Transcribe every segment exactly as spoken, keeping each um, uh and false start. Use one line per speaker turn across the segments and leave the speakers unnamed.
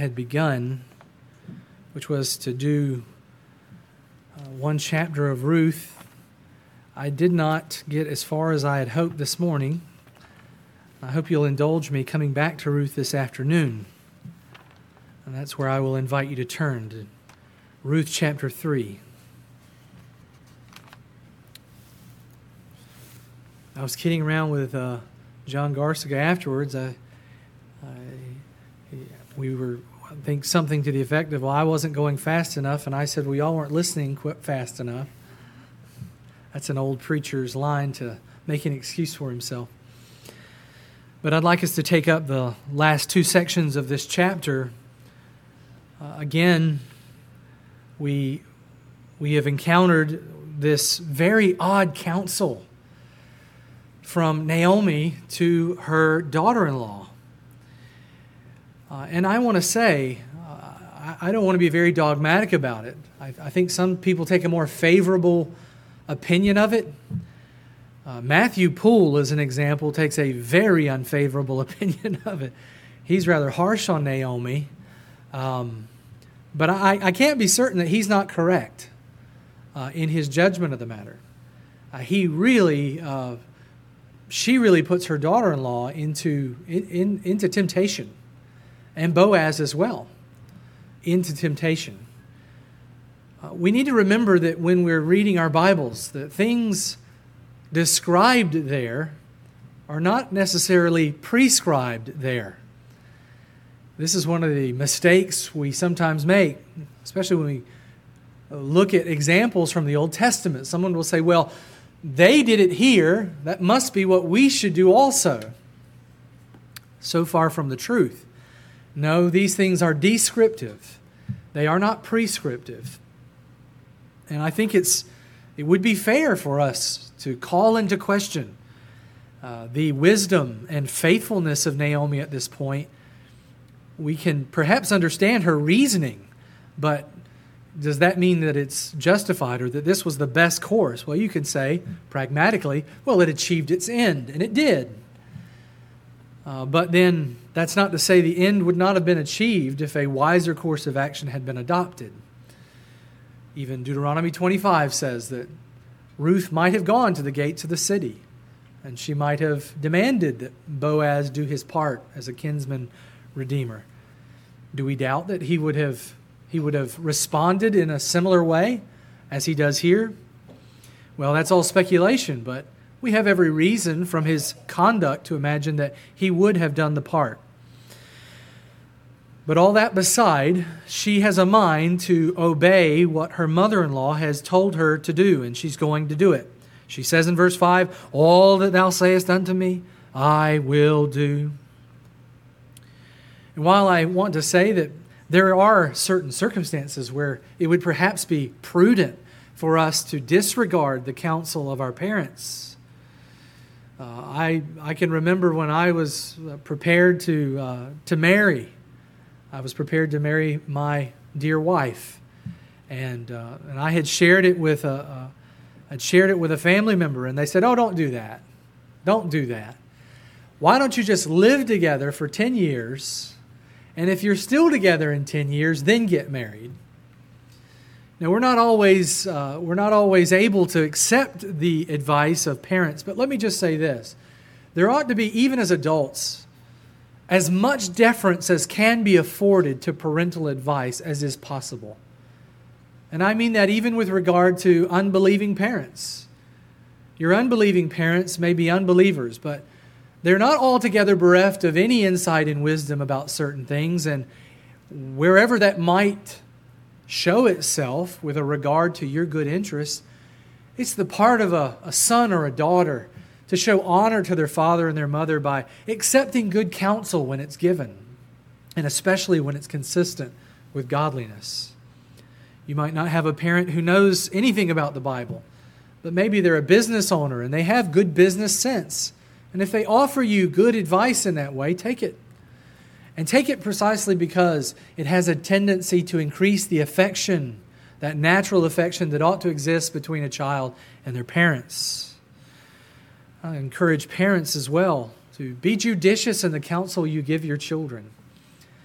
had begun, which was to do uh, one chapter of Ruth. I did not get as far as I had hoped this morning. I hope you'll indulge me coming back to Ruth this afternoon. And that's where I will invite you to turn to Ruth chapter three. I was kidding around with uh, John Garciga afterwards. I, I, we were, I think, something to the effect of, well, I wasn't going fast enough, and I said, well, y'all weren't listening quick fast enough. That's an old preacher's line to make an excuse for himself. But I'd like us to take up the last two sections of this chapter. Uh, again, we we have encountered this very odd counsel from Naomi to her daughter-in-law. Uh, and I want to say, uh, I, I don't want to be very dogmatic about it. I, I think some people take a more favorable opinion of it. Uh, Matthew Poole, as an example, takes a very unfavorable opinion of it. He's rather harsh on Naomi. Um, but I, I can't be certain that he's not correct uh, in his judgment of the matter. Uh, he really... Uh, She really puts her daughter-in-law into in, in, into temptation, and Boaz as well, into temptation. Uh, we need to remember that when we're reading our Bibles, that things described there are not necessarily prescribed there. This is one of the mistakes we sometimes make, especially when we look at examples from the Old Testament. Someone will say, well, they did it here, that must be what we should do also. So far from the truth. No, these things are descriptive. They are not prescriptive. And I think it's it would be fair for us to call into question uh, the wisdom and faithfulness of Naomi at this point. We can perhaps understand her reasoning, but does that mean that it's justified or that this was the best course? Well, you could say, pragmatically, well, it achieved its end, and it did. Uh, but then that's not to say the end would not have been achieved if a wiser course of action had been adopted. Even Deuteronomy twenty-five says that Ruth might have gone to the gates of the city, and she might have demanded that Boaz do his part as a kinsman redeemer. Do we doubt that he would have He would have responded in a similar way as he does here? Well, that's all speculation, but we have every reason from his conduct to imagine that he would have done the part. But all that beside, she has a mind to obey what her mother-in-law has told her to do, and she's going to do it. She says in verse five, all that thou sayest unto me, I will do. And while I want to say that there are certain circumstances where it would perhaps be prudent for us to disregard the counsel of our parents. Uh, I I can remember when I was prepared to uh, to marry. I was prepared to marry my dear wife, and uh, and I had shared it with a uh, I'd shared it with a family member, and they said, "Oh, don't do that, don't do that. Why don't you just live together for ten years?" And if you're still together in ten years, then get married. Now, we're not always uh, we're not always able to accept the advice of parents, but let me just say this. There ought to be, even as adults, as much deference as can be afforded to parental advice as is possible. And I mean that even with regard to unbelieving parents. Your unbelieving parents may be unbelievers, but they're not altogether bereft of any insight and wisdom about certain things, and wherever that might show itself with a regard to your good interests, it's the part of a, a son or a daughter to show honor to their father and their mother by accepting good counsel when it's given, and especially when it's consistent with godliness. You might not have a parent who knows anything about the Bible, but maybe they're a business owner and they have good business sense. And if they offer you good advice in that way, take it. And take it precisely because it has a tendency to increase the affection, that natural affection that ought to exist between a child and their parents. I encourage parents as well to be judicious in the counsel you give your children.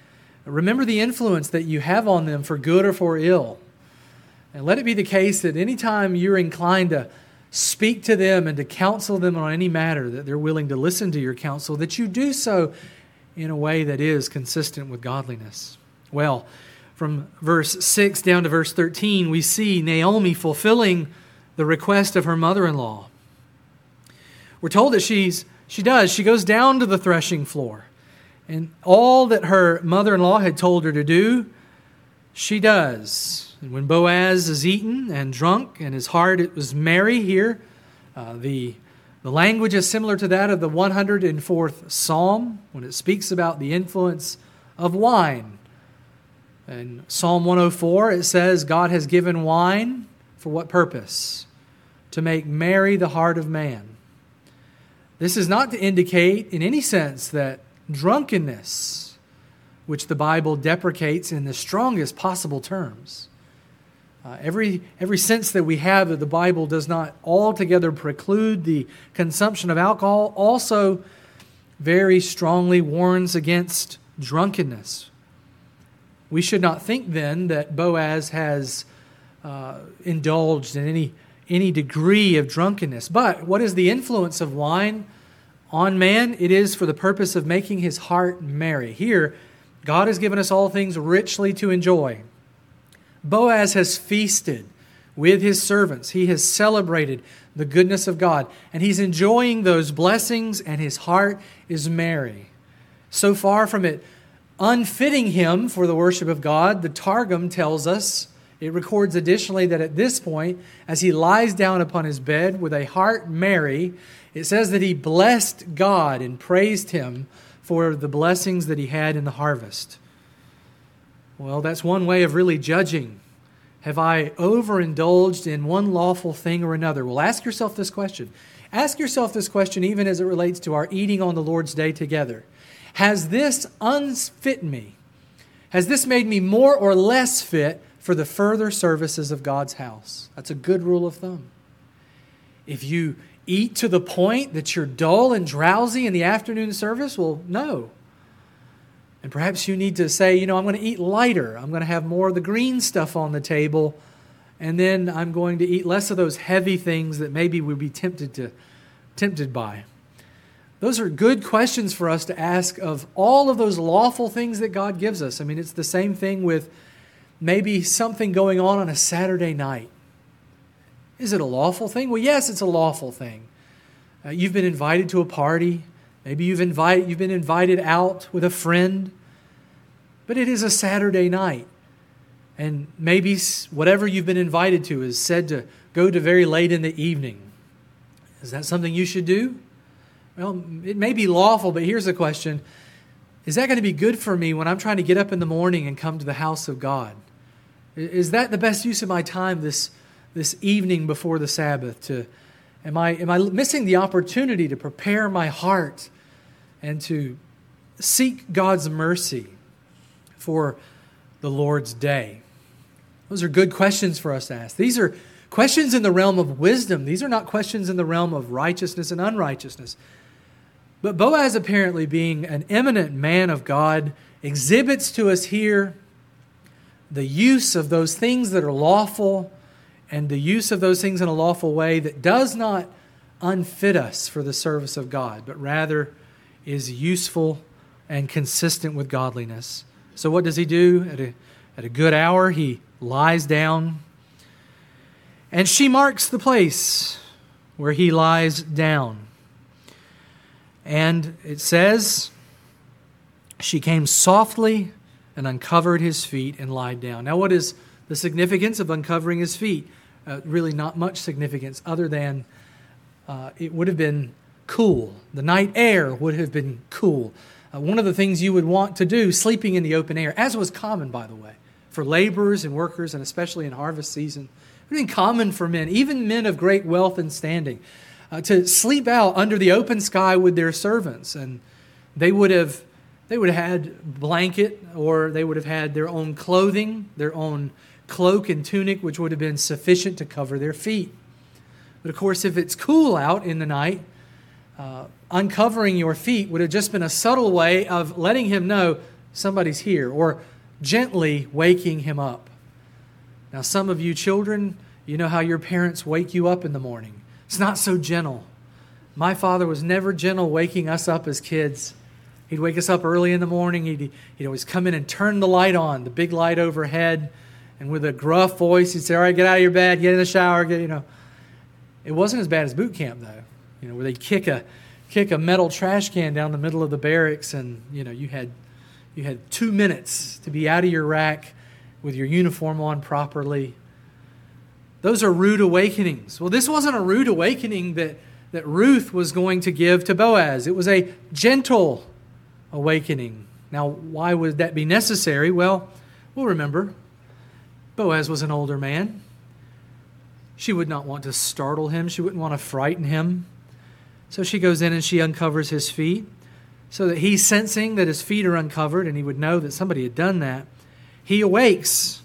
Remember the influence that you have on them for good or for ill. And let it be the case that anytime you're inclined to speak to them and to counsel them on any matter, that they're willing to listen to your counsel, that you do so in a way that is consistent with godliness. Well, from verse six down to verse thirteen, we see Naomi fulfilling the request of her mother-in-law. We're told that she's she does. She goes down to the threshing floor. And all that her mother-in-law had told her to do, she does. And when Boaz is eaten and drunk and his heart it was merry here, uh, the, the language is similar to that of the one hundred fourth Psalm when it speaks about the influence of wine. In Psalm one oh four it says, God has given wine for what purpose? To make merry the heart of man. This is not to indicate in any sense that drunkenness, which the Bible deprecates in the strongest possible terms. Uh, every, every sense that we have of the Bible does not altogether preclude the consumption of alcohol, also very strongly warns against drunkenness. We should not think then that Boaz has uh, indulged in any, any degree of drunkenness. But what is the influence of wine on man? It is for the purpose of making his heart merry. Here, God has given us all things richly to enjoy. Boaz has feasted with his servants. He has celebrated the goodness of God, and he's enjoying those blessings, and his heart is merry. So far from it unfitting him for the worship of God, the Targum tells us, it records additionally that at this point, as he lies down upon his bed with a heart merry, it says that he blessed God and praised Him for the blessings that he had in the harvest. Well, that's one way of really judging. Have I overindulged in one lawful thing or another? Well, ask yourself this question. Ask yourself this question even as it relates to our eating on the Lord's Day together. Has this unfit me? Has this made me more or less fit for the further services of God's house? That's a good rule of thumb. If you eat to the point that you're dull and drowsy in the afternoon service, well, no. And perhaps you need to say, you know, I'm going to eat lighter. I'm going to have more of the green stuff on the table. And then I'm going to eat less of those heavy things that maybe we'd be tempted to, tempted by. Those are good questions for us to ask of all of those lawful things that God gives us. I mean, it's the same thing with maybe something going on on a Saturday night. Is it a lawful thing? Well, yes, it's a lawful thing. Uh, you've been invited to a party. Maybe you've invited, you've been invited out with a friend. But it is a Saturday night. And maybe whatever you've been invited to is said to go to very late in the evening. Is that something you should do? Well, it may be lawful, but here's the question. Is that going to be good for me when I'm trying to get up in the morning and come to the house of God? Is that the best use of my time this this evening before the Sabbath? To am I am I missing the opportunity to prepare my heart and to seek God's mercy for the Lord's day? Those are good questions for us to ask. These are questions in the realm of wisdom. These are not questions in the realm of righteousness and unrighteousness. But Boaz, apparently being an eminent man of God, exhibits to us here the use of those things that are lawful and the use of those things in a lawful way that does not unfit us for the service of God, but rather is useful and consistent with godliness. So what does he do? At a, at a good hour, he lies down, and she marks the place where he lies down. And it says, she came softly and uncovered his feet and lied down. Now, what is the significance of uncovering his feet? Uh, really not much significance other than uh, it would have been cool. The night air would have been cool. Uh, one of the things you would want to do, sleeping in the open air, as was common, by the way, for laborers and workers, and especially in harvest season, it would have been common for men, even men of great wealth and standing, uh, to sleep out under the open sky with their servants. And they would have they would have had blanket, or they would have had their own clothing, their own cloak and tunic, which would have been sufficient to cover their feet. But of course, if it's cool out in the night, uh, uncovering your feet would have just been a subtle way of letting him know, somebody's here, or gently waking him up. Now, some of you children, you know how your parents wake you up in the morning. It's not so gentle. My father was never gentle waking us up as kids. He'd wake us up early in the morning. He'd, he'd always come in and turn the light on, the big light overhead. And with a gruff voice, he'd say, all right, get out of your bed, get in the shower, get, you know. It wasn't as bad as boot camp, though, you know, where they'd kick a kick a metal trash can down the middle of the barracks, and, you know, you had you had two minutes to be out of your rack with your uniform on properly. Those are rude awakenings. Well, this wasn't a rude awakening that, that Ruth was going to give to Boaz. It was a gentle awakening. Now, why would that be necessary? Well, we'll remember, Boaz was an older man. She would not want to startle him. She wouldn't want to frighten him. So she goes in and she uncovers his feet so that he's sensing that his feet are uncovered and he would know that somebody had done that. He awakes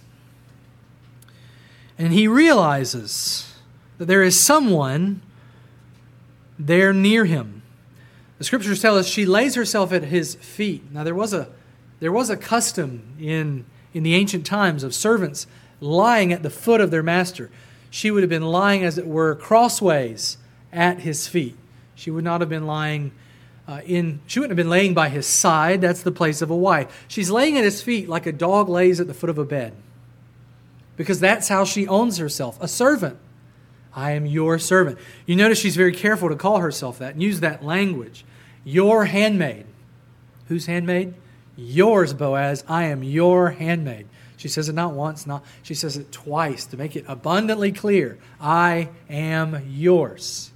and he realizes that there is someone there near him. The scriptures tell us she lays herself at his feet. Now there was a there was a custom in in the ancient times of servants lying at the foot of their master. She would have been lying, as it were, crossways at his feet. She would not have been lying uh, in, she wouldn't have been laying by his side. That's the place of a wife. She's laying at his feet like a dog lays at the foot of a bed. Because that's how she owns herself, a servant. I am your servant. You notice she's very careful to call herself that and use that language. Your handmaid. Whose handmaid? Yours, Boaz. I am your handmaid. She says it not once, not she says it twice to make it abundantly clear. I am yours.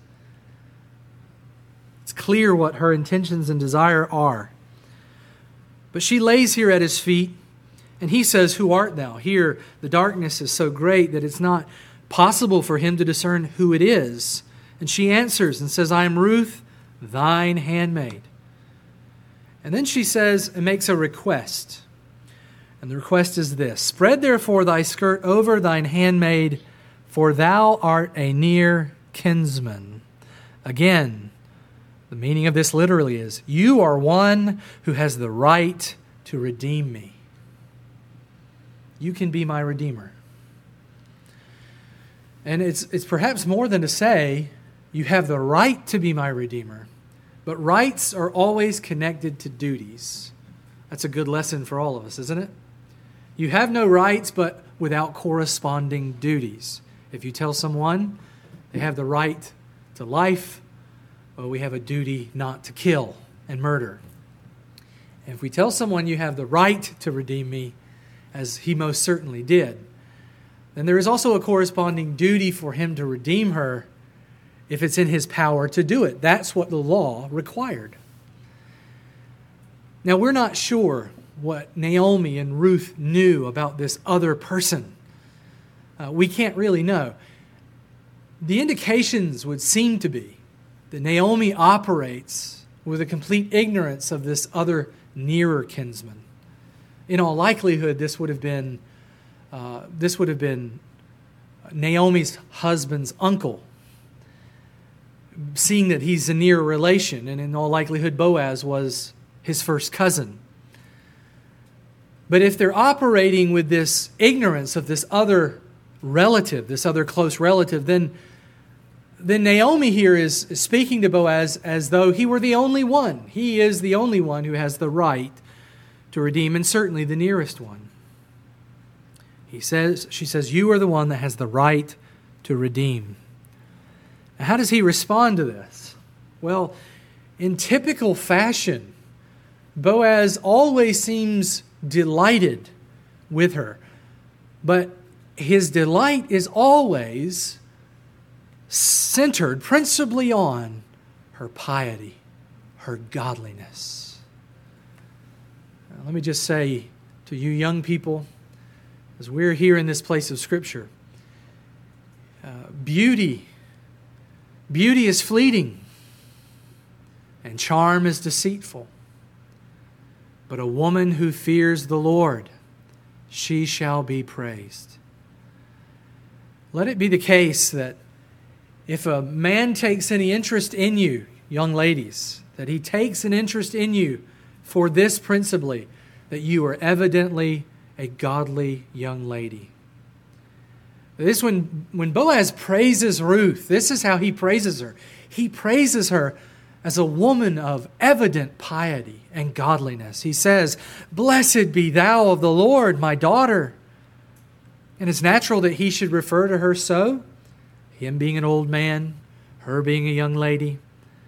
It's clear what her intentions and desire are. But she lays here at his feet, and he says, who art thou? Here, the darkness is so great that it's not possible for him to discern who it is. And she answers and says, I am Ruth, thine handmaid. And then she says and makes a request. And the request is this: spread therefore thy skirt over thine handmaid, for thou art a near kinsman. Again, the meaning of this literally is, you are one who has the right to redeem me. You can be my redeemer. And it's it's perhaps more than to say, you have the right to be my redeemer. But rights are always connected to duties. That's a good lesson for all of us, isn't it? You have no rights, but without corresponding duties. If you tell someone they have the right to life, well, we have a duty not to kill and murder. And if we tell someone you have the right to redeem me, as he most certainly did, then there is also a corresponding duty for him to redeem her if it's in his power to do it. That's what the law required. Now, we're not sure what Naomi and Ruth knew about this other person. Uh, we can't really know. The indications would seem to be that Naomi operates with a complete ignorance of this other nearer kinsman. In all likelihood, this would have been uh, this would have been Naomi's husband's uncle, seeing that he's a near relation, and in all likelihood, Boaz was his first cousin. But if they're operating with this ignorance of this other relative, this other close relative, then, then Naomi here is, is speaking to Boaz as though he were the only one. He is the only one who has the right to redeem, and certainly the nearest one. He says, she says, you are the one that has the right to redeem. Now, how does he respond to this? Well, in typical fashion, Boaz always seems delighted with her. But his delight is always centered principally on her piety, her godliness. Now, let me just say to you young people, as we're here in this place of Scripture, uh, beauty, beauty is fleeting, and charm is deceitful. But a woman who fears the Lord, she shall be praised. Let it be the case that if a man takes any interest in you, young ladies, that he takes an interest in you for this principally, that you are evidently a godly young lady. This when when Boaz praises Ruth, this is how he praises her. He praises her as a woman of evident piety and godliness. He says, "Blessed be thou of the Lord, my daughter." And it's natural that he should refer to her so, him being an old man, her being a young lady.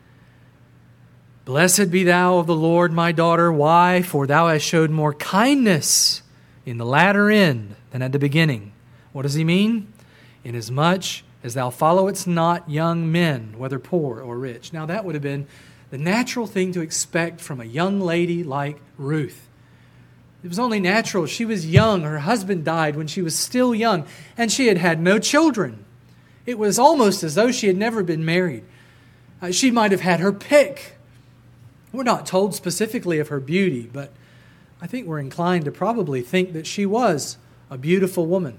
"Blessed be thou of the Lord, my daughter. Why? For thou hast showed more kindness in the latter end than at the beginning." What does he mean? "Inasmuch as thou followest not young men, whether poor or rich." Now that would have been the natural thing to expect from a young lady like Ruth. It was only natural. She was young. Her husband died when she was still young, and she had had no children. It was almost as though she had never been married. Uh, she might have had her pick. We're not told specifically of her beauty, but I think we're inclined to probably think that she was a beautiful woman.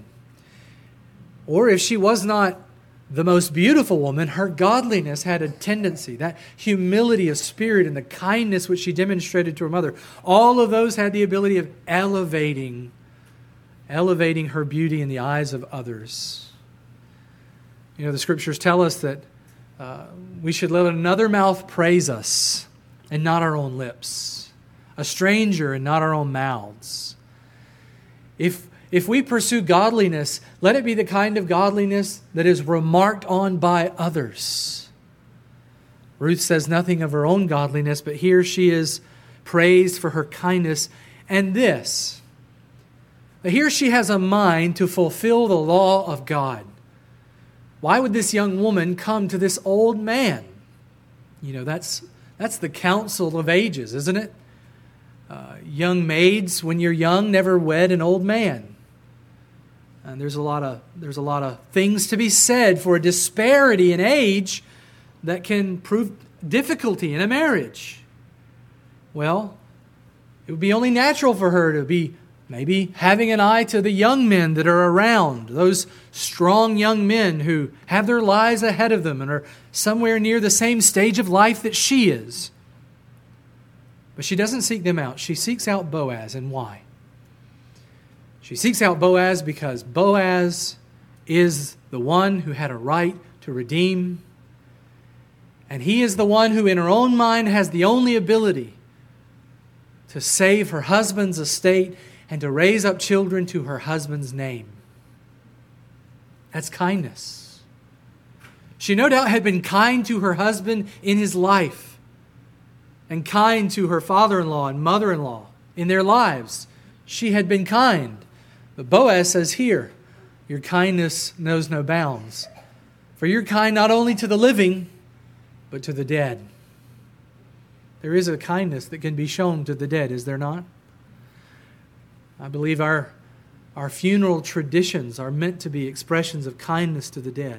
Or if she was not the most beautiful woman, her godliness had a tendency, that humility of spirit and the kindness which she demonstrated to her mother, all of those had the ability of elevating, elevating her beauty in the eyes of others. You know, the scriptures tell us that uh, we should let another mouth praise us and not our own lips, a stranger and not our own mouths. If If we pursue godliness, let it be the kind of godliness that is remarked on by others. Ruth says nothing of her own godliness, but here she is praised for her kindness. And this, here she has a mind to fulfill the law of God. Why would this young woman come to this old man? You know, that's, that's the counsel of ages, isn't it? Uh, young maids, when you're young, never wed an old man. And there's a lot of there's a lot of things to be said for a disparity in age that can prove difficulty in a marriage. Well, it would be only natural for her to be maybe having an eye to the young men that are around, those strong young men who have their lives ahead of them and are somewhere near the same stage of life that she is. But she doesn't seek them out. She seeks out Boaz. And why? She seeks out Boaz because Boaz is the one who had a right to redeem. And he is the one who in her own mind has the only ability to save her husband's estate and to raise up children to her husband's name. That's kindness. She no doubt had been kind to her husband in his life and kind to her father-in-law and mother-in-law in their lives. She had been kind. But Boaz says here, your kindness knows no bounds. For you're kind not only to the living, but to the dead. There is a kindness that can be shown to the dead, is there not? I believe our, our funeral traditions are meant to be expressions of kindness to the dead.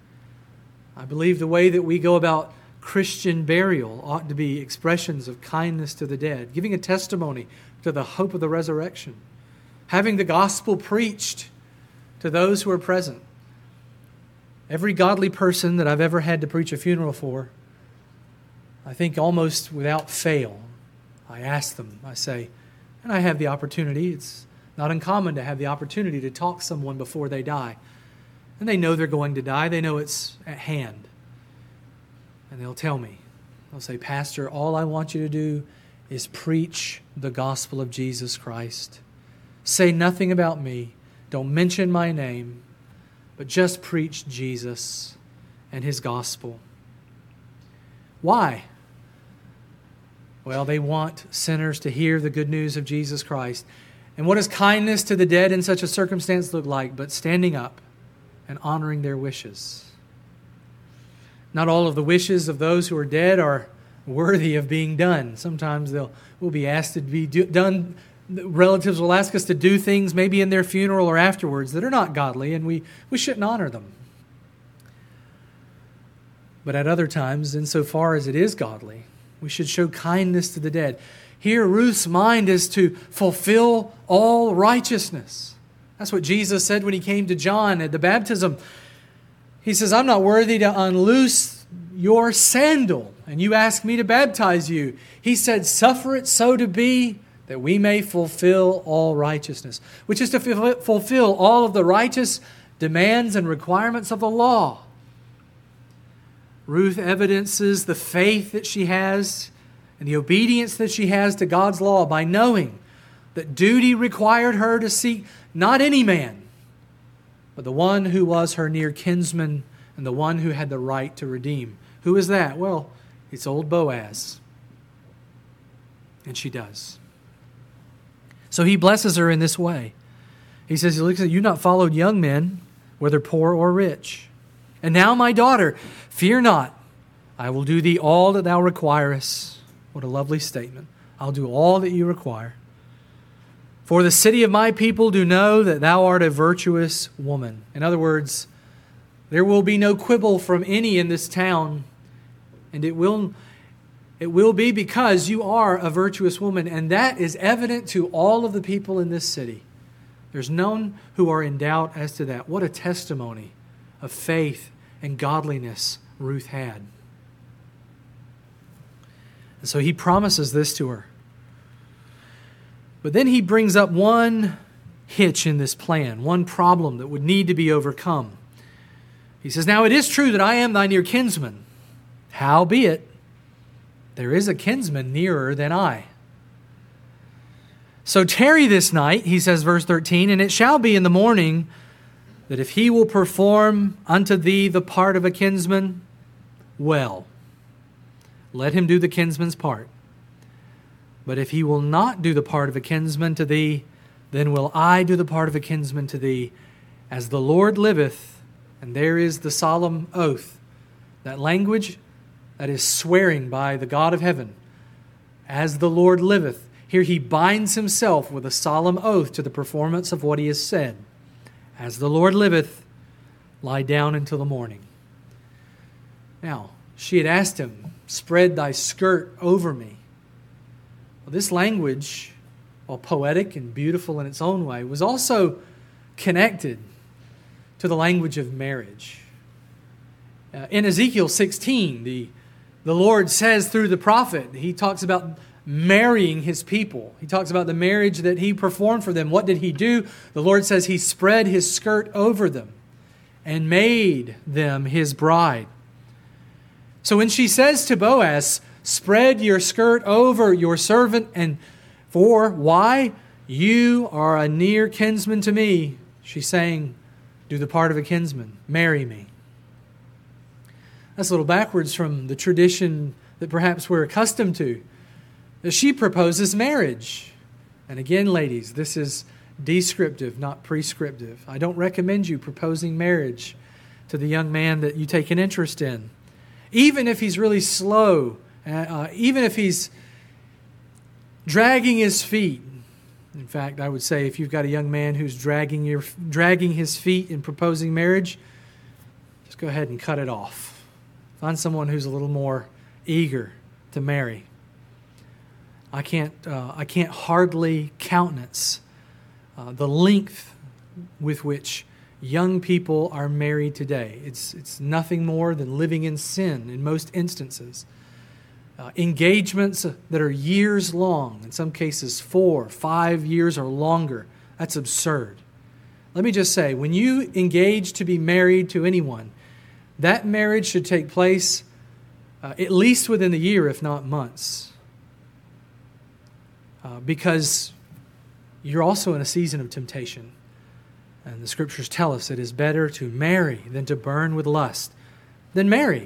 I believe the way that we go about Christian burial ought to be expressions of kindness to the dead, giving a testimony to the hope of the resurrection, having the gospel preached to those who are present. Every godly person that I've ever had to preach a funeral for, I think almost without fail, I ask them, I say, and I have the opportunity, it's not uncommon to have the opportunity to talk to someone before they die. And they know they're going to die, they know it's at hand. And they'll tell me, they'll say, "Pastor, all I want you to do is preach the gospel of Jesus Christ. Say nothing about me. Don't mention my name, but just preach Jesus and His gospel." Why? Well, they want sinners to hear the good news of Jesus Christ. And what does kindness to the dead in such a circumstance look like? But standing up and honoring their wishes. Not all of the wishes of those who are dead are worthy of being done. Sometimes they'll will be asked to be do, done. Relatives will ask us to do things maybe in their funeral or afterwards that are not godly, and we, we shouldn't honor them. But at other times, insofar as it is godly, we should show kindness to the dead. Here, Ruth's mind is to fulfill all righteousness. That's what Jesus said when He came to John at the baptism. He says, "I'm not worthy to unloose your sandal, and you ask me to baptize you." He said, "Suffer it so to be, that we may fulfill all righteousness, which is to fulfill all of the righteous demands and requirements of the law. Ruth evidences the faith that she has and the obedience that she has to God's law by knowing that duty required her to seek not any man, but the one who was her near kinsman and the one who had the right to redeem. Who is that? Well, it's old Boaz. And she does. So he blesses her in this way. He says, "You've not followed young men, whether poor or rich. And now, my daughter, fear not. I will do thee all that thou requirest." What a lovely statement. I'll do all that you require. "For the city of my people do know that thou art a virtuous woman." In other words, there will be no quibble from any in this town, and it will, it will be because you are a virtuous woman, and that is evident to all of the people in this city. There's none who are in doubt as to that. What a testimony of faith and godliness Ruth had. And so he promises this to her. But then he brings up one hitch in this plan, one problem that would need to be overcome. He says, "Now it is true that I am thy near kinsman. Howbeit, there is a kinsman nearer than I. So tarry this night," he says, verse thirteen, "and it shall be in the morning that if he will perform unto thee the part of a kinsman, well, let him do the kinsman's part. But if he will not do the part of a kinsman to thee, then will I do the part of a kinsman to thee, as the Lord liveth." And there is the solemn oath, that language that is swearing by the God of heaven. "As the Lord liveth." Here he binds himself with a solemn oath to the performance of what he has said. "As the Lord liveth, lie down until the morning." Now, she had asked him, "Spread thy skirt over me." Well, this language, while poetic and beautiful in its own way, was also connected to the language of marriage. Uh, in Ezekiel sixteen, the, the Lord says through the prophet, he talks about marrying his people. He talks about the marriage that he performed for them. What did he do? The Lord says he spread his skirt over them and made them his bride. So when she says to Boaz, "Spread your skirt over your servant," and for why? "You are a near kinsman to me," she's saying, do the part of a kinsman. Marry me. That's a little backwards from the tradition that perhaps we're accustomed to. She proposes marriage. And again, ladies, this is descriptive, not prescriptive. I don't recommend you proposing marriage to the young man that you take an interest in. Even if he's really slow, uh, even if he's dragging his feet. In fact, I would say if you've got a young man who's dragging your dragging his feet in proposing marriage, just go ahead and cut it off. Find someone who's a little more eager to marry. I can't, uh, I can't hardly countenance uh, the length with which young people are married today. It's, it's nothing more than living in sin in most instances. Uh, engagements that are years long, in some cases four, five years or longer. That's absurd. Let me just say, when you engage to be married to anyone, that marriage should take place uh, at least within the year, if not months. Uh, because you're also in a season of temptation. And the Scriptures tell us it is better to marry than to burn with lust. Then marry.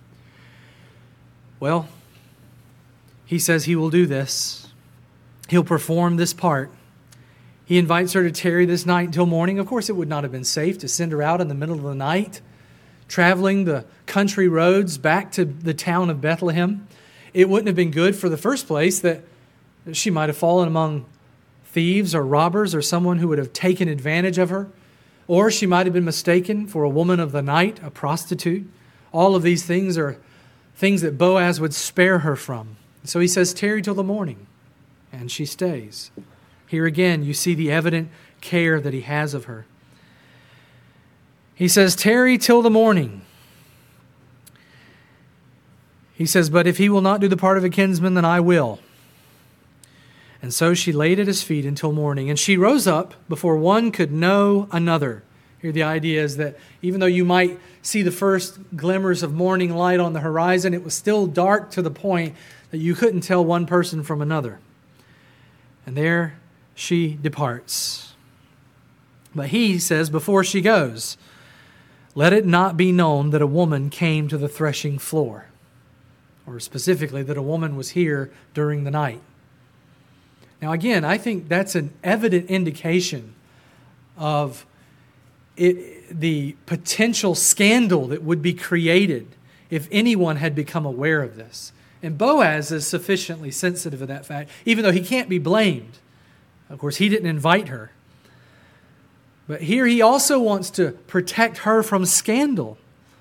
Well, he says he will do this. He'll perform this part. He invites her to tarry this night until morning. Of course, it would not have been safe to send her out in the middle of the night, traveling the country roads back to the town of Bethlehem. It wouldn't have been good for the first place that she might have fallen among thieves or robbers or someone who would have taken advantage of her. Or she might have been mistaken for a woman of the night, a prostitute. All of these things are things that Boaz would spare her from. So he says, tarry till the morning. And she stays. Here again, you see the evident care that he has of her. He says, tarry till the morning. He says, but if he will not do the part of a kinsman, then I will. And so she laid at his feet until morning. And she rose up before one could know another. Here the idea is that even though you might see the first glimmers of morning light on the horizon, it was still dark to the point that you couldn't tell one person from another. And there she departs. But he says, before she goes, let it not be known that a woman came to the threshing floor. Or specifically, that a woman was here during the night. Now again, I think that's an evident indication of it, the potential scandal that would be created if anyone had become aware of this. And Boaz is sufficiently sensitive of that fact, even though he can't be blamed. Of course, he didn't invite her. But here he also wants to protect her from scandal.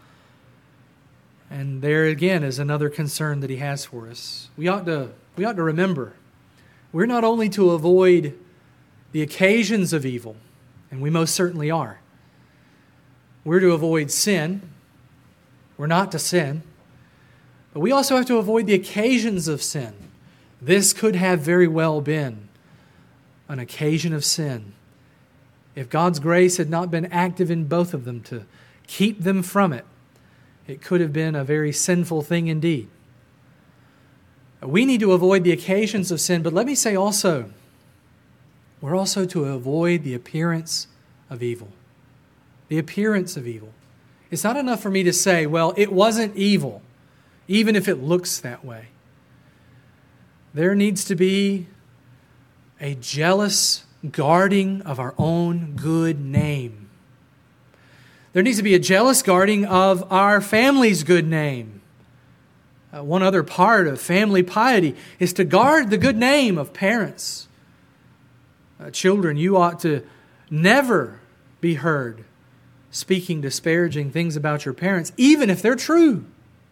And there again is another concern that he has for us. We ought to, we ought to remember, we're not only to avoid the occasions of evil, and we most certainly are. We're to avoid sin. We're not to sin. But we also have to avoid the occasions of sin. This could have very well been an occasion of sin. If God's grace had not been active in both of them to keep them from it, it could have been a very sinful thing indeed. We need to avoid the occasions of sin, but let me say also, we're also to avoid the appearance of evil. The appearance of evil. It's not enough for me to say, well, it wasn't evil, even if it looks that way. There needs to be a jealous guarding of our own good name. There needs to be a jealous guarding of our family's good name. Uh, one other part of family piety is to guard the good name of parents. Uh, children, you ought to never be heard speaking disparaging things about your parents, even if they're true.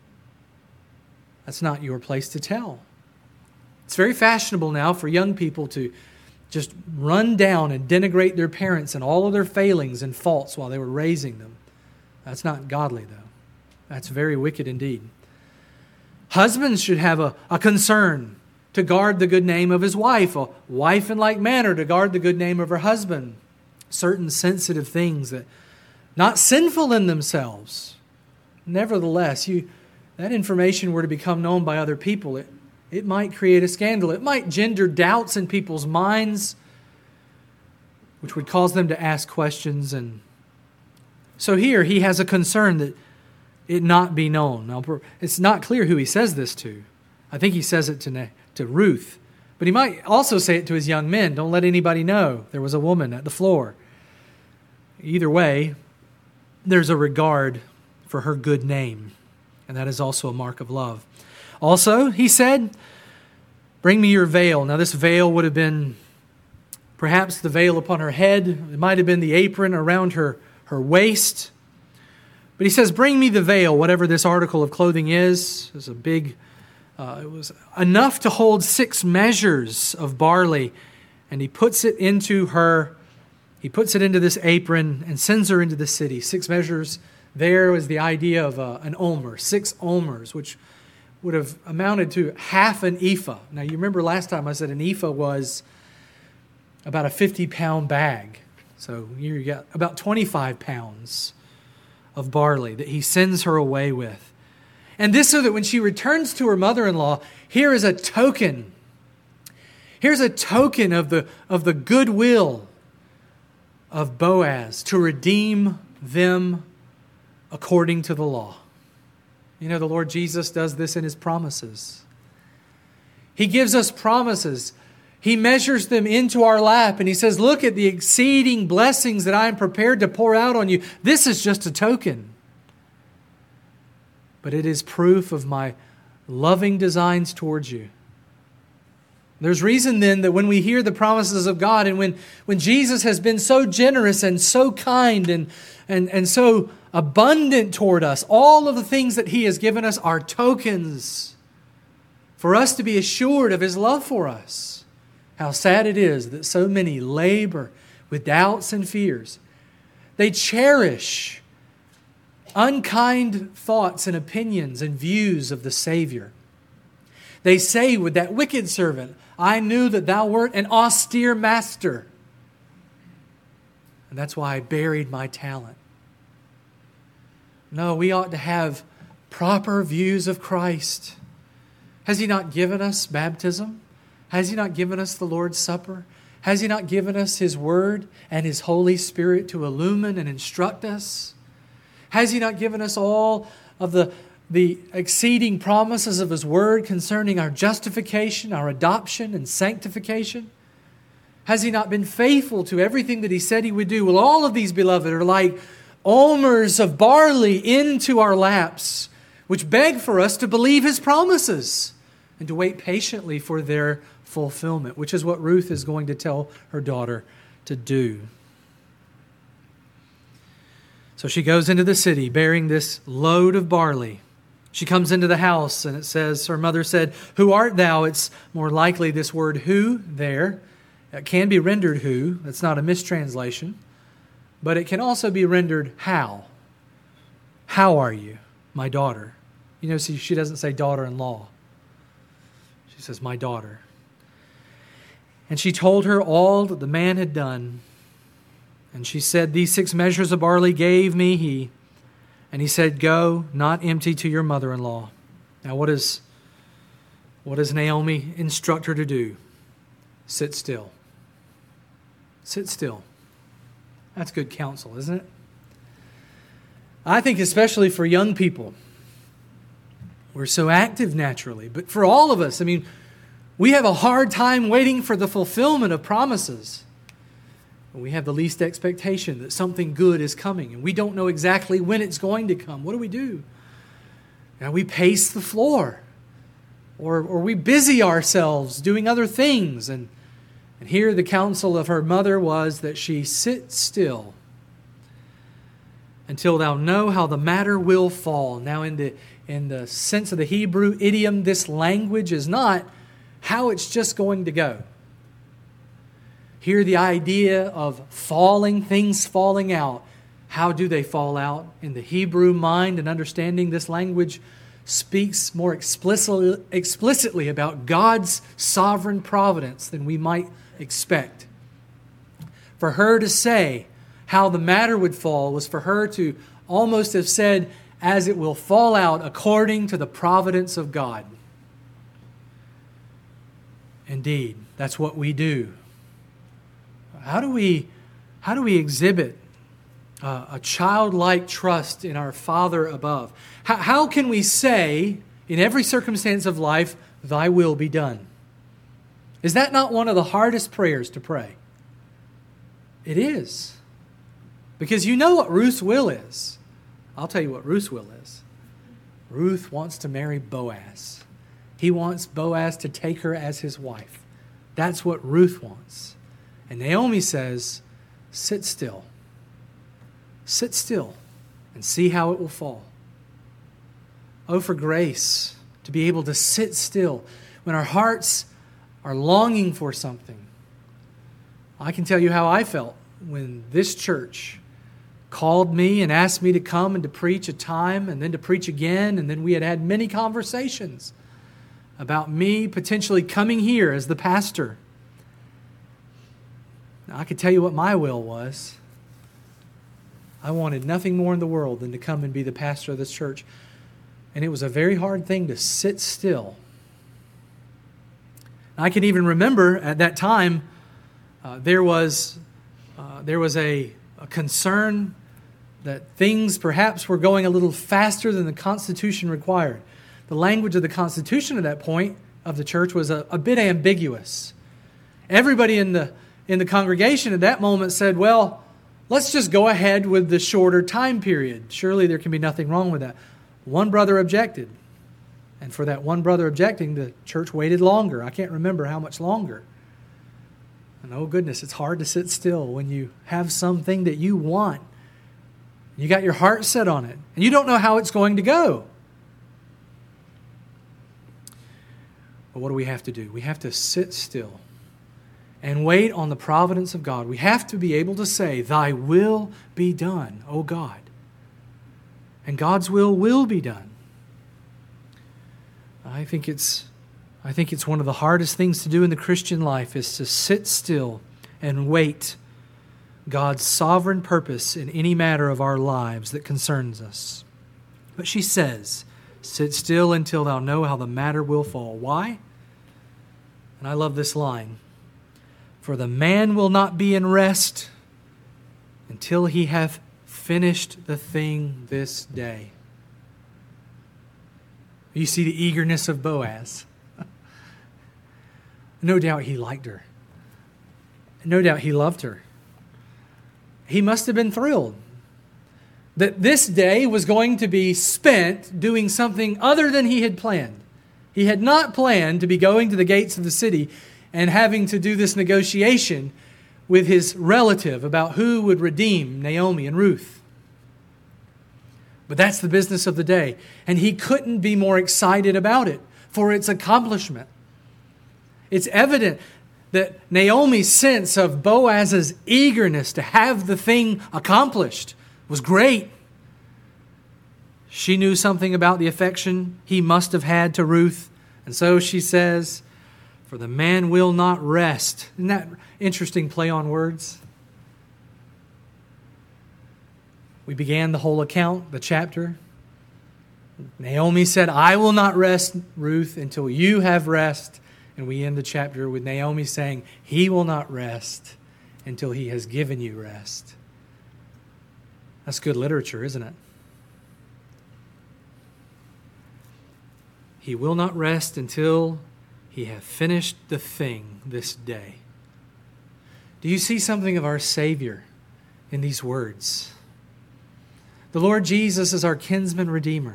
That's not your place to tell. It's very fashionable now for young people to just run down and denigrate their parents and all of their failings and faults while they were raising them. That's not godly, though. That's very wicked indeed. Husbands should have a, a concern to guard the good name of his wife, a wife in like manner to guard the good name of her husband. Certain sensitive things that not sinful in themselves. Nevertheless, you that information were to become known by other people, it, it might create a scandal. It might gender doubts in people's minds, which would cause them to ask questions. And so here he has a concern that it not be known. Now, it's not clear who he says this to. I think he says it to, to Ruth. But he might also say it to his young men. Don't let anybody know there was a woman at the floor. Either way, there's a regard for her good name. And that is also a mark of love. Also, he said, bring me your veil. Now, this veil would have been perhaps the veil upon her head. It might have been the apron around her, her waist. But he says, bring me the veil, whatever this article of clothing is. It's a big, uh, it was enough to hold six measures of barley. And he puts it into her, he puts it into this apron and sends her into the city. Six measures. There was the idea of a, an omer, six omers, which would have amounted to half an ephah. Now, you remember last time I said an ephah was about a fifty-pound bag. So here you got about twenty-five pounds of barley that he sends her away with. And this so that when she returns to her mother-in-law, here is a token. Here's a token of the, of the goodwill of Boaz to redeem them according to the law. You know, the Lord Jesus does this in His promises. He gives us promises. He measures them into our lap and He says, look at the exceeding blessings that I am prepared to pour out on you. This is just a token. But it is proof of my loving designs towards you. There's reason then that when we hear the promises of God and when, when Jesus has been so generous and so kind and, and, and so abundant toward us, all of the things that He has given us are tokens for us to be assured of His love for us. How sad it is that so many labor with doubts and fears. They cherish unkind thoughts and opinions and views of the Savior. They say with that wicked servant, I knew that thou wert an austere master. And that's why I buried my talent. No, we ought to have proper views of Christ. Has He not given us baptism? Has He not given us the Lord's Supper? Has He not given us His Word and His Holy Spirit to illumine and instruct us? Has He not given us all of the, the exceeding promises of His Word concerning our justification, our adoption, and sanctification? Has He not been faithful to everything that He said He would do? Well, all of these, beloved, are like omers of barley into our laps, which beg for us to believe His promises and to wait patiently for their fulfillment, which is what Ruth is going to tell her daughter to do. So she goes into the city bearing this load of barley. She comes into the house, and it says, her mother said, "Who art thou?" It's more likely this word "who" there. It can be rendered "who." That's not a mistranslation. But it can also be rendered "how." How are you, my daughter? You know, see, she doesn't say daughter-in-law. She says, my daughter. And she told her all that the man had done. And she said, "These six measures of barley gave me he." And he said, "Go, not empty, to your mother-in-law." Now, what is, what does Naomi instruct her to do? Sit still. Sit still. That's good counsel, isn't it? I think especially for young people. We're so active naturally. But for all of us, I mean, we have a hard time waiting for the fulfillment of promises. We have the least expectation that something good is coming, and we don't know exactly when it's going to come. What do we do? Now we pace the floor, or, or we busy ourselves doing other things. And, and here the counsel of her mother was that she sit still until thou know how the matter will fall. Now in the, in the sense of the Hebrew idiom, this language is not how it's just going to go. Here the idea of falling, things falling out. How do they fall out? In the Hebrew mind and understanding, this language speaks more explicitly, explicitly about God's sovereign providence than we might expect. For her to say how the matter would fall was for her to almost have said, as it will fall out according to the providence of God. Indeed, that's what we do. How do we, how do we exhibit uh, a childlike trust in our Father above? How, how can we say, in every circumstance of life, "Thy will be done"? Is that not one of the hardest prayers to pray? It is. Because you know what Ruth's will is. I'll tell you what Ruth's will is. Ruth wants to marry Boaz. He wants Boaz to take her as his wife. That's what Ruth wants. And Naomi says, sit still. Sit still and see how it will fall. Oh, for grace to be able to sit still when our hearts are longing for something. I can tell you how I felt when this church called me and asked me to come and to preach a time and then to preach again. And then we had had many conversations about me potentially coming here as the pastor. Now, I could tell you what my will was. I wanted nothing more in the world than to come and be the pastor of this church. And it was a very hard thing to sit still. I can even remember at that time uh, there was uh, there was a, a concern that things perhaps were going a little faster than the Constitution required. The language of the Constitution at that point of the church was a, a bit ambiguous. Everybody in the in the congregation at that moment said, well, let's just go ahead with the shorter time period. Surely there can be nothing wrong with that. One brother objected. And for that one brother objecting, the church waited longer. I can't remember how much longer. And oh goodness, it's hard to sit still when you have something that you want. You got your heart set on it. And you don't know how it's going to go. But what do we have to do? We have to sit still and wait on the providence of God. We have to be able to say, "Thy will be done, O God." And God's will will be done. I think it's I think it's one of the hardest things to do in the Christian life is to sit still and wait God's sovereign purpose in any matter of our lives that concerns us. But she says, sit still until thou know how the matter will fall. Why? And I love this line. For the man will not be in rest until he hath finished the thing this day. You see the eagerness of Boaz. No doubt he liked her. No doubt he loved her. He must have been thrilled that this day was going to be spent doing something other than he had planned. He had not planned to be going to the gates of the city and having to do this negotiation with his relative about who would redeem Naomi and Ruth. But that's the business of the day. And he couldn't be more excited about it for its accomplishment. It's evident that Naomi's sense of Boaz's eagerness to have the thing accomplished was great. She knew something about the affection he must have had to Ruth. And so she says, for the man will not rest. Isn't that interesting play on words? We began the whole account, the chapter. Naomi said, I will not rest, Ruth, until you have rest. And we end the chapter with Naomi saying, he will not rest until he has given you rest. That's good literature, isn't it? He will not rest until he hath finished the thing this day. Do you see something of our Savior in these words? The Lord Jesus is our kinsman redeemer.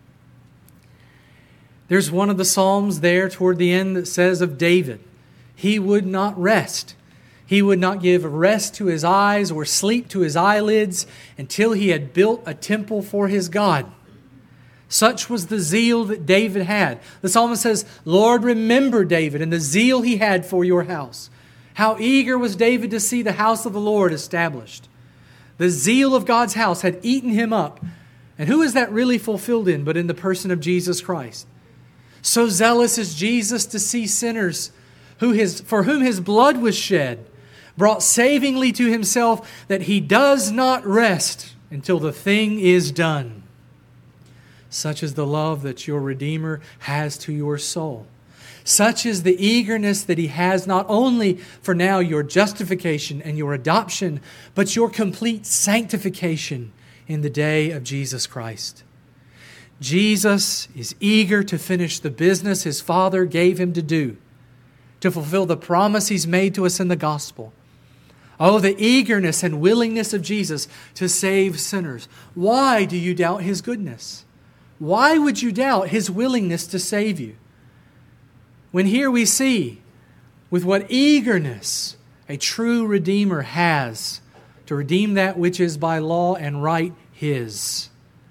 There's one of the Psalms there toward the end that says of David, he would not rest. He would not give rest to his eyes or sleep to his eyelids until he had built a temple for his God. Such was the zeal that David had. The psalmist says, Lord, remember David and the zeal he had for your house. How eager was David to see the house of the Lord established. The zeal of God's house had eaten him up. And who is that really fulfilled in but in the person of Jesus Christ? So zealous is Jesus to see sinners who his, for whom his blood was shed, brought savingly to himself, that he does not rest until the thing is done. Such is the love that your Redeemer has to your soul. Such is the eagerness that he has not only for now your justification and your adoption, but your complete sanctification in the day of Jesus Christ. Jesus is eager to finish the business his Father gave him to do, to fulfill the promise he's made to us in the gospel. Oh, the eagerness and willingness of Jesus to save sinners. Why do you doubt his goodness? Why would you doubt his willingness to save you? When here we see with what eagerness a true Redeemer has to redeem that which is by law and right his.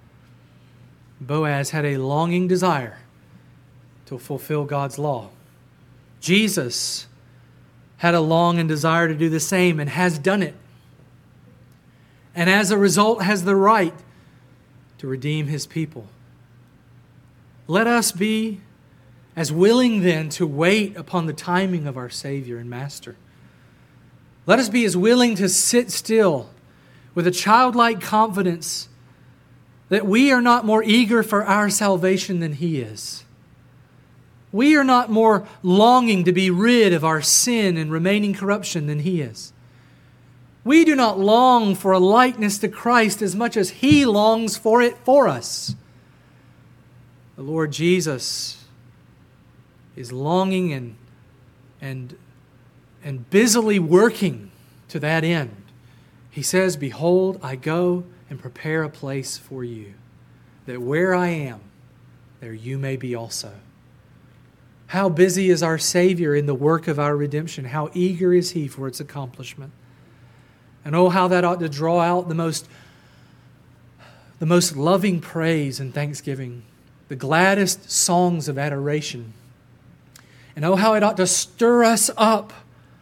Boaz had a longing desire to fulfill God's law. Jesus had a longing desire to do the same and has done it. And as a result has the right to redeem his people. Let us be as willing then to wait upon the timing of our Savior and Master. Let us be as willing to sit still with a childlike confidence that we are not more eager for our salvation than He is. We are not more longing to be rid of our sin and remaining corruption than He is. We do not long for a likeness to Christ as much as He longs for it for us. The Lord Jesus is longing and, and, and busily working to that end. He says, "Behold, I go and prepare a place for you, that where I am, there you may be also." How busy is our Savior in the work of our redemption? How eager is He for its accomplishment? And oh, how that ought to draw out the most, the most loving praise and thanksgiving, the gladdest songs of adoration. And oh, how it ought to stir us up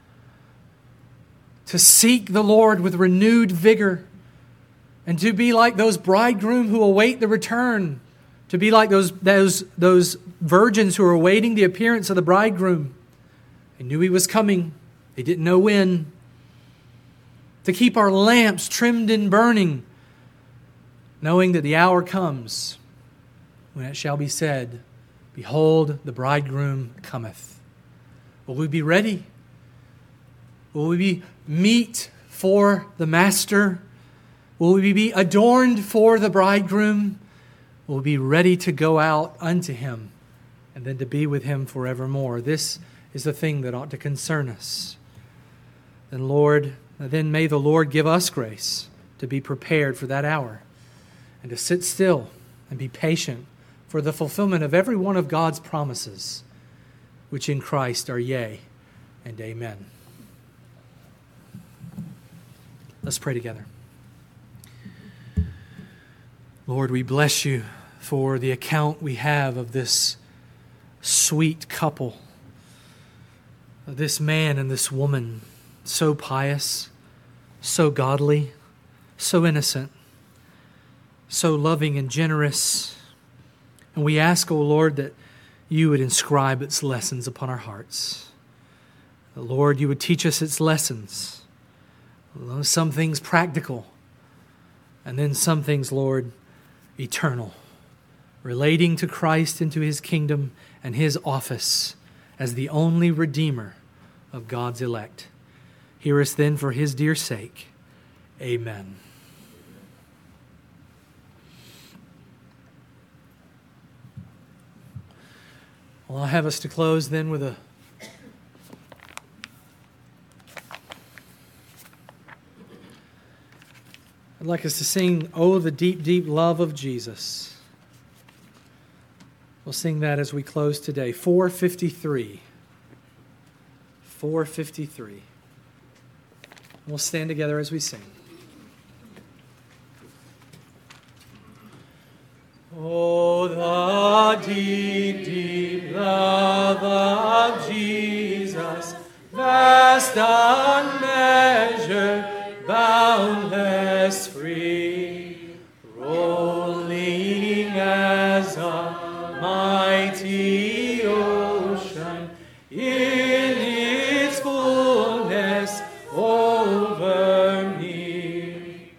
to seek the Lord with renewed vigor and to be like those bridegroom who await the return To be like those, those, those virgins who were awaiting the appearance of the bridegroom. They knew he was coming. They didn't know when. To keep our lamps trimmed and burning, knowing that the hour comes when it shall be said, Behold, the bridegroom cometh. Will we be ready? Will we be meet for the master? Will we be adorned for the bridegroom? Will we be ready to go out unto him and then to be with him forevermore? This is the thing that ought to concern us. Then, Lord, then may the Lord give us grace to be prepared for that hour and to sit still and be patient for the fulfillment of every one of God's promises, which in Christ are yea and amen. Let's pray together. Lord, we bless you for the account we have of this sweet couple, of this man and this woman, so pious, so godly, so innocent, so loving and generous. And we ask, O Lord, that you would inscribe its lessons upon our hearts. That, Lord, you would teach us its lessons. Some things practical, and then some things, Lord, eternal, relating to Christ and to his kingdom and his office as the only Redeemer of God's elect. Hear us then for his dear sake. Amen. Well, I'll have us to close then with a I'd like us to sing, Oh, the Deep, Deep Love of Jesus. We'll sing that as we close today. four fifty-three. four fifty-three. We'll stand together as we sing. Oh, the deep, deep love of Jesus, vast, unmeasured, boundless, free, rolling as a mighty ocean in its fullness over me,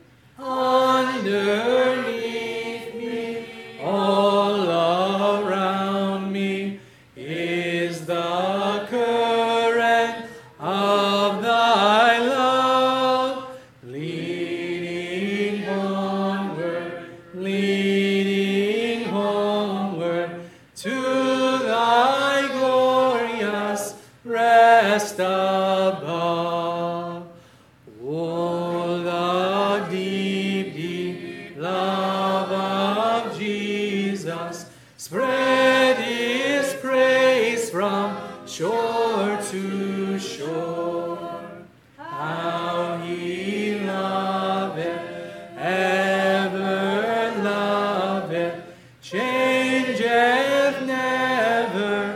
underneath me, all around me is the current of thy love, leading onward, leading homeward to thy glorious rest above. Oh, the deep, deep love of Jesus, spread his praise from shore to shore. How he loveth, ever loveth, changeth never,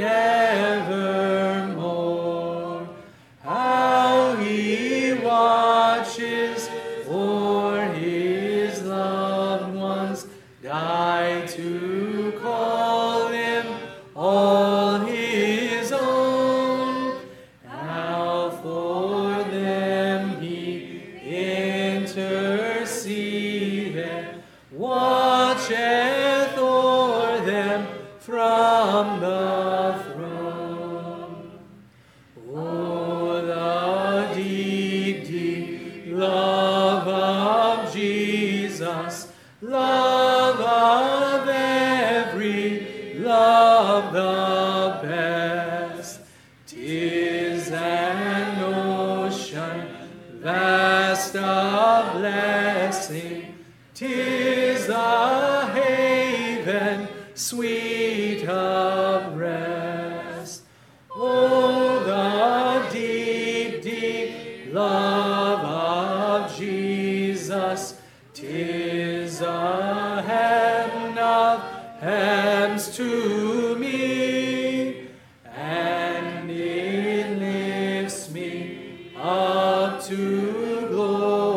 nevermore. How he watches o'er his loved ones, die to call them all his own. How for them he interceded, watcheth o'er them from the throne. Oh, the deep, deep love of Jesus, love of every love the best. 'Tis an ocean vast of blessing, 'tis a haven sweet of rest. Oh, the deep, deep love of Jesus, 'tis a heaven of heavens to me, and it lifts me up to glory.